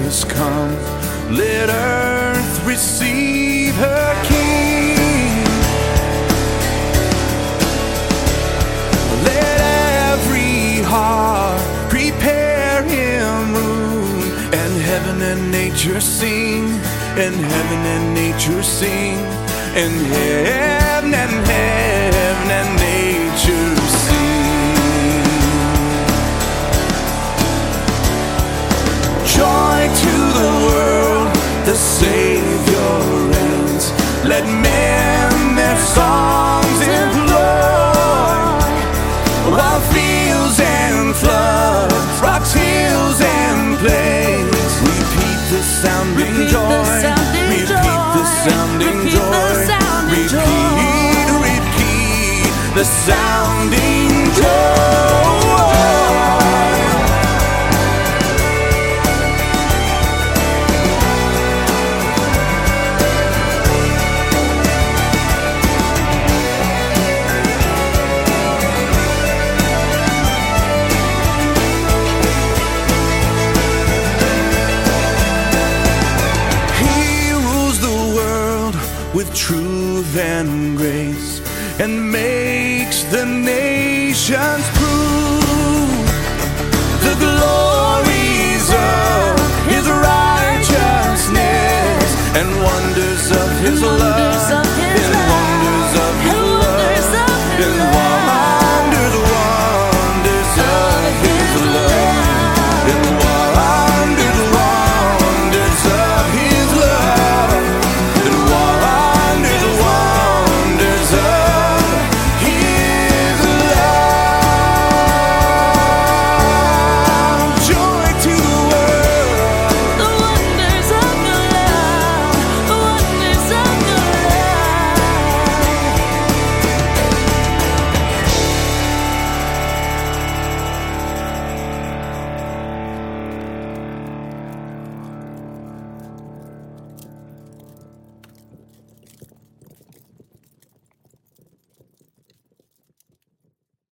has come. Let earth receive her King. Let every heart prepare him room. And heaven and nature sing, and heaven and nature sing, and heaven and nature sing. Joy to the world, the Savior reigns. Let men their songs employ, while fields and floods, rocks, hills and plains repeat the sounding joy. Repeat the sounding joy. Repeat the sounding joy. With truth and grace, and makes the nations prove the glories of his righteousness and wonders of his love.